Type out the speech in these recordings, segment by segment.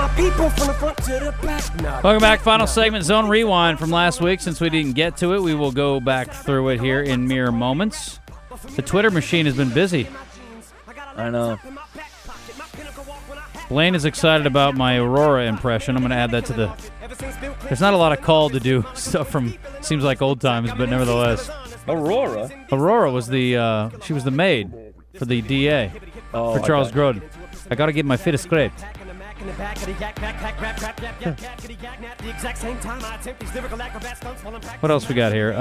Welcome back. Final segment, Zone Rewind from last week. Since we didn't get to it, we will go back through it here in mere moments. The Twitter machine has been busy. I know. Blaine is excited about my Aurora impression. I'm going to add that to the... There's not a lot of call to do stuff from, seems like old times, but nevertheless. Aurora? Aurora was the, she was the maid for the DA, for Charles Grodin. I got to get my fit scrape. What else we got here?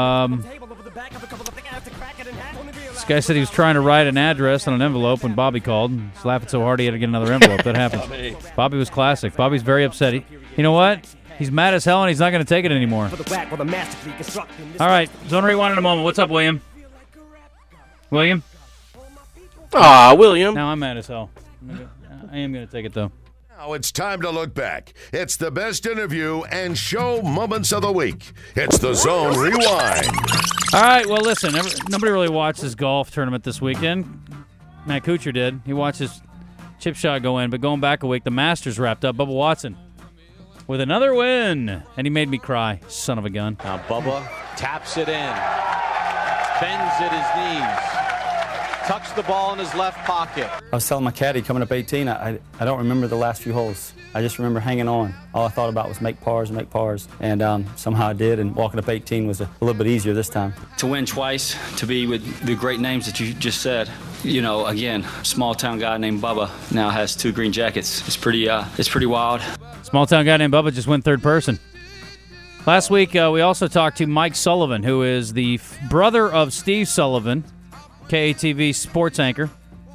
This guy said he was trying to write an address on an envelope when Bobby called. He's laughing so hard he had to get another envelope. That happens. Bobby was classic. Bobby's very upset. You know what? He's mad as hell and he's not going to take it anymore. All right, Zone Rewind in a moment. What's up, William? William? William. Now I'm mad as hell. I am going to take it, though. Now it's time to look back. It's the best interview and show moments of the week. It's the Zone Rewind. All right, well, listen, nobody really watched this golf tournament this weekend. Matt Kuchar did. He watched his chip shot go in, but going back a week, the Masters wrapped up. Bubba Watson with another win, and he made me cry, son of a gun. Now Bubba taps it in, bends at his knees. Tucks the ball in his left pocket. I was telling my caddy coming up 18, I don't remember the last few holes. I just remember hanging on. All I thought about was make pars. And somehow I did, and walking up 18 was a little bit easier this time. To win twice, to be with the great names that you just said. You know, again, small town guy named Bubba now has 2 green jackets. It's pretty wild. Small town guy named Bubba just went third person. Last week, we also talked to Mike Sullivan, who is the brother of Steve Sullivan, KATV sports anchor.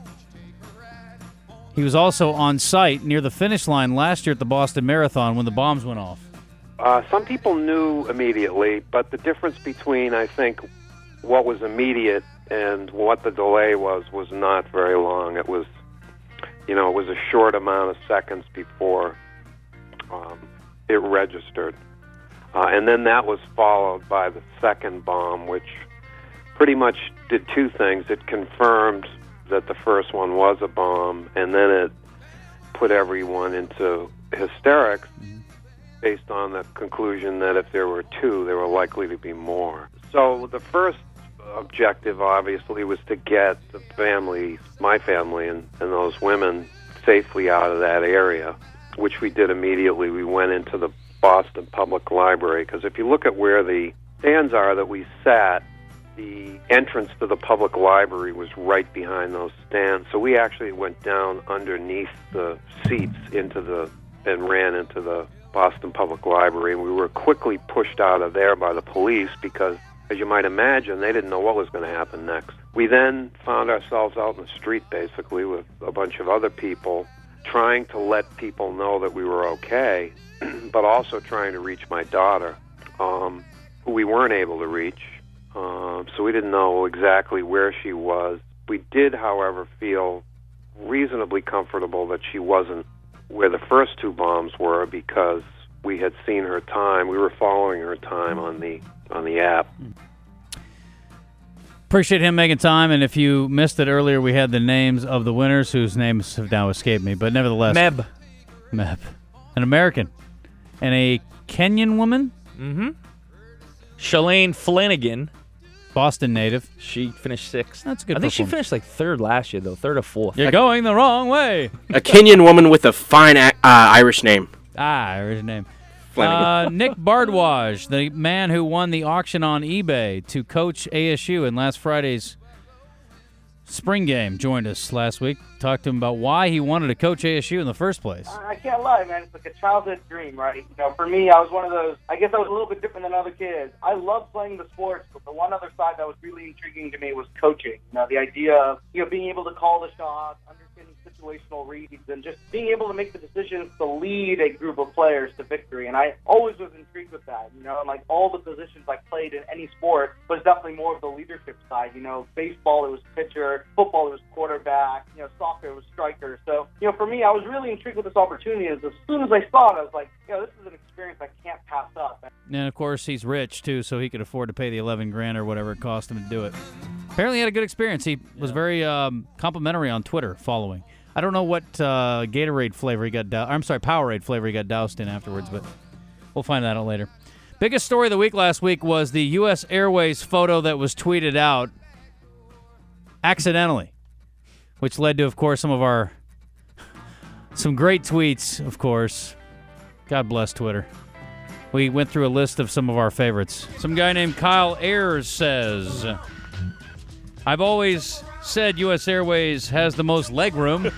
He was also on site near the finish line last year at the Boston Marathon when the bombs went off. Some people knew immediately, but the difference between, I think, what was immediate and what the delay was not very long. It was, it was a short amount of seconds before it registered. And then that was followed by the second bomb, which pretty much did 2 things. It confirmed that the first one was a bomb, and then it put everyone into hysterics based on the conclusion that if there were 2, there were likely to be more. So the first objective, obviously, was to get the family, my family, and those women safely out of that area, which we did immediately. We went into the Boston Public Library, because if you look at where the stands are that we sat, the entrance to the public library was right behind those stands. So we actually went down underneath the seats and ran into the Boston Public Library, and we were quickly pushed out of there by the police because, as you might imagine, they didn't know what was going to happen next. We then found ourselves out in the street, basically, with a bunch of other people, trying to let people know that we were okay, but also trying to reach my daughter, who we weren't able to reach. So we didn't know exactly where she was. We did, however, feel reasonably comfortable that she wasn't where the first 2 bombs were because we had seen her time. We were following her time on the app. Appreciate him making time, and if you missed it earlier, we had the names of the winners whose names have now escaped me, but nevertheless. Meb. An American. And a Kenyan woman? Mm-hmm. Shalane Flanagan. Boston native. She finished 6th. That's a good I think she performance. finished like 3rd last year, though. 3rd or 4th. You're going the wrong way. A Kenyan woman with a fine Irish name. Irish name. Flanagan. Nick Bardwaj, the man who won the auction on eBay to coach ASU in last Friday's spring game, joined us last week. Talked to him about why he wanted to coach ASU in the first place. I can't lie, man. It's like a childhood dream, right? For me, I was one of those, I guess I was a little bit different than other kids. I loved playing the sports, but the one other side that was really intriguing to me was coaching. The idea of, being able to call the shots, understanding situational reads, and just being able to make the decisions to lead a group of players to victory. And I always was intrigued with that, and like all the positions I played in any sport was definitely more of the leadership side. Baseball, it was pitcher, football, it was quarterback, soccer, it was striker. So, for me, I was really intrigued with this opportunity. As soon as I saw it, I was like, this is an experience I can't pass up. And, of course, he's rich, too, so he could afford to pay the $11,000 or whatever it cost him to do it. Apparently he had a good experience. He was very complimentary on Twitter following. I don't know what Gatorade flavor he got Powerade flavor he got doused in afterwards, but we'll find that out later. Biggest story of the week last week was the U.S. Airways photo that was tweeted out accidentally, which led to, of course, some great tweets, of course. God bless Twitter. We went through a list of some of our favorites. Some guy named Kyle Ayers says, I've always said U.S. Airways has the most leg room.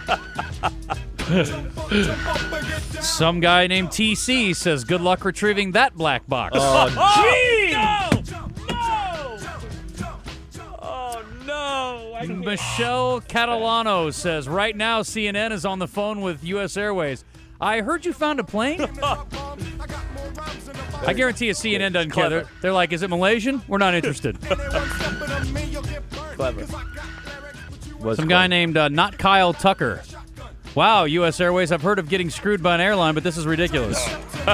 Some guy named TC says, good luck retrieving that black box. Oh, gee! Michelle Catalano says, right now CNN is on the phone with U.S. Airways. I heard you found a plane? I guarantee you CNN doesn't care. They're like, is it Malaysian? We're not interested. Clever. Some guy named Not Kyle Tucker. Wow, U.S. Airways, I've heard of getting screwed by an airline, but this is ridiculous.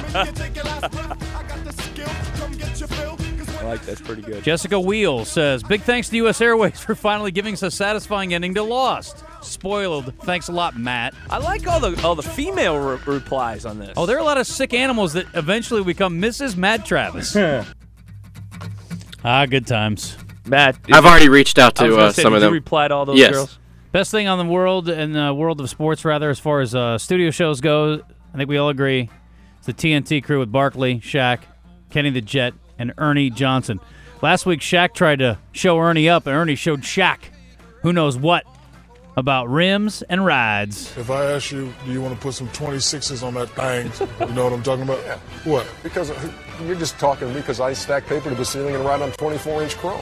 I like that's pretty good. Jessica Wheel says, big thanks to U.S. Airways for finally giving us a satisfying ending to Lost. Spoiled. Thanks a lot, Matt. I like all the female replies on this. Oh, there are a lot of sick animals that eventually become Mrs. Mad Travis. Good times. Matt, I've already reached out to some of them. Did you reply to all those Yes. girls? Best thing on the world, in the world of sports, rather, as far as studio shows go, I think we all agree, it's the TNT crew with Barkley, Shaq, Kenny the Jet, and Ernie Johnson. Last week, Shaq tried to show Ernie up, and Ernie showed Shaq who knows what about rims and rides. If I ask you, do you want to put some 26s on that thing? You know what I'm talking about? Yeah. What? Because you're just talking to me because I stack paper to the ceiling and write on 24-inch chrome.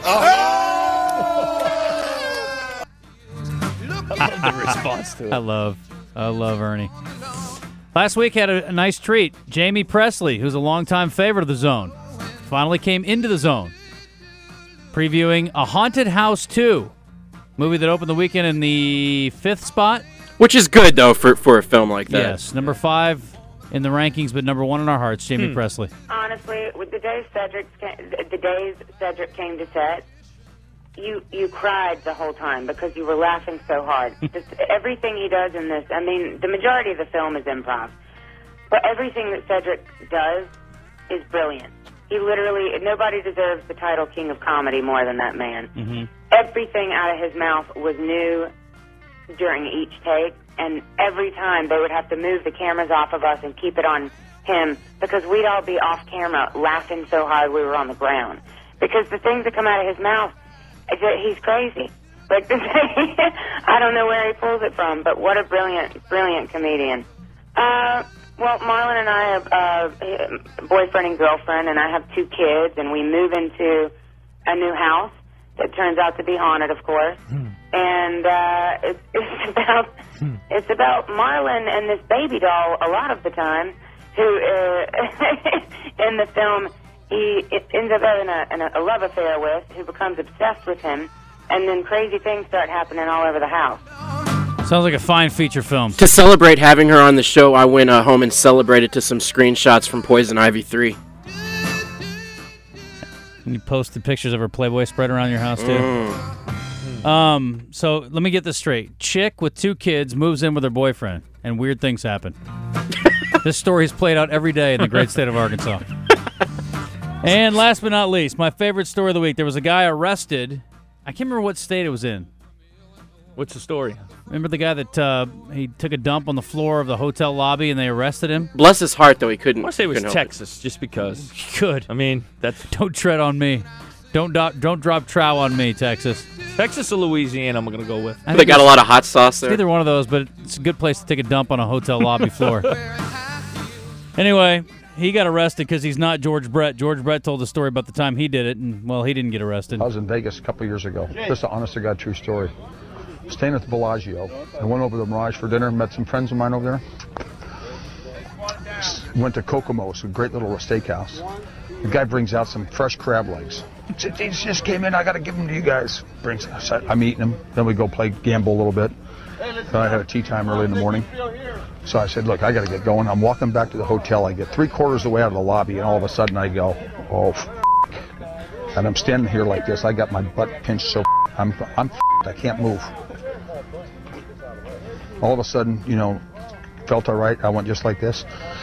The response to it. I love Ernie. Last week had a nice treat. Jamie Presley, who's a longtime favorite of the Zone, finally came into the Zone, previewing A Haunted House 2, movie that opened the weekend in the 5th spot. Which is good, though, for a film like that. Yes, number 5 in the rankings, but number 1 in our hearts, Jamie Presley. Honestly, with the days Cedric came to set, you cried the whole time because you were laughing so hard. Just everything he does in this, I mean, the majority of the film is improv, but everything that Cedric does is brilliant. He literally, nobody deserves the title King of Comedy more than that man. Mm-hmm. Everything out of his mouth was new during each take, and every time they would have to move the cameras off of us and keep it on him because we'd all be off camera laughing so hard we were on the ground. Because the things that come out of his mouth, he's crazy. Like, I don't know where he pulls it from, but what a brilliant comedian. Well, Marlon and I are boyfriend and girlfriend, and I have 2 kids, and we move into a new house that turns out to be haunted, of course. And it's about Marlon and this baby doll a lot of the time, who in the film he ends up having a love affair with, who becomes obsessed with him, and then crazy things start happening all over the house. Sounds like a fine feature film. To celebrate having her on the show, I went home and celebrated to some screenshots from Poison Ivy 3. And you posted pictures of her Playboy spread around your house, too? So let me get this straight. Chick with 2 kids moves in with her boyfriend, and weird things happen. This story's played out every day in the great state of Arkansas. And last but not least, my favorite story of the week. There was a guy arrested. I can't remember what state it was in. What's the story? Remember the guy that he took a dump on the floor of the hotel lobby and they arrested him? Bless his heart, though, he couldn't. I want to say it was Texas, just because. Good. I mean, that's... Don't tread on me. Don't drop trow on me, Texas. Texas or Louisiana, I'm going to go with. They got a lot of hot sauce there. Either one of those, but it's a good place to take a dump on a hotel lobby floor. Anyway, he got arrested because he's not George Brett. George Brett told the story about the time he did it, and, well, he didn't get arrested. I was in Vegas a couple years ago. Just an honest-to-God true story. Staying at the Bellagio. I went over to the Mirage for dinner, met some friends of mine over there. Went to Kokomo's, a great little steakhouse. The guy brings out some fresh crab legs. These just came in, I got to give them to you guys. I'm eating them. Then we go gamble a little bit. Then I had a tea time early in the morning. So I said, look, I got to get going. I'm walking back to the hotel. I get 3/4 of the way out of the lobby, and all of a sudden I go, oh, and I'm standing here like this. I got my butt pinched so I'm I can't move. All of a sudden, felt all right. I went just like this.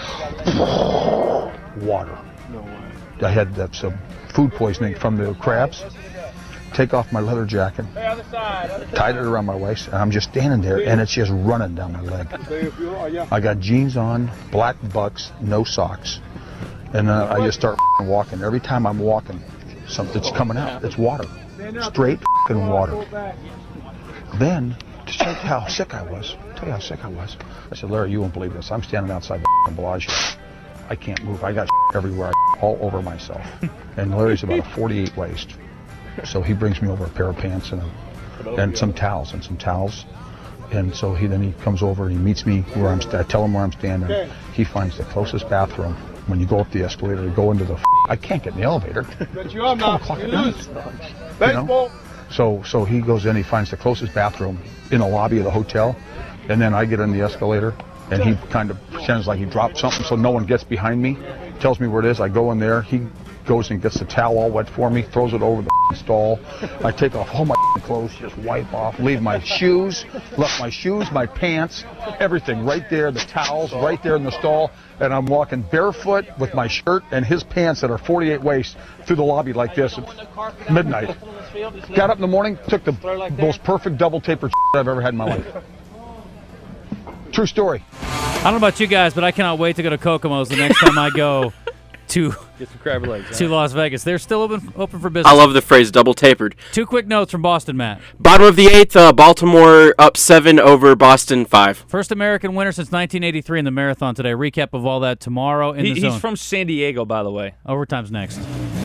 Water. No way. I had some food poisoning from the crabs. Take off my leather jacket, tied it around my waist, and I'm just standing there, and it's just running down my leg. I got jeans on, black bucks, no socks, and then I just start walking. Every time I'm walking, something's coming out. It's water, straight water. Then, to show you how sick I was, I said, Larry, you won't believe this. I'm standing outside the Bellagio. I can't move. I got everywhere, all over myself. And Larry's about a 48 waist. So he brings me over a pair of pants and some towels. And so he comes over and he meets me where I tell him where I'm standing. He finds the closest bathroom. When you go up the escalator, you go into I can't get in the elevator. It's 12 o'clock at night. So he goes in, he finds the closest bathroom in the lobby of the hotel. And then I get in the escalator and he kind of pretends like he dropped something so no one gets behind me. Tells me where it is. I go in there. He goes and gets the towel all wet for me, throws it over the stall. I take off all my clothes, just wipe off, leave my shoes, left my shoes, my pants, everything right there, the towels right there in the stall, and I'm walking barefoot with my shirt and his pants that are 48 waist through the lobby like this at midnight. Got up in the morning, took the most perfect double taper I've ever had in my life. True story. I don't know about you guys, but I cannot wait to go to Kokomo's the next time I go to get some crab legs to Las Vegas. They're still open for business. I love the phrase double tapered. 2 quick notes from Boston, Matt. Bottom of the 8th, Baltimore up 7 over Boston 5. First American winner since 1983 in the marathon today. Recap of all that tomorrow in the zone. He's from San Diego, by the way. Overtime's next.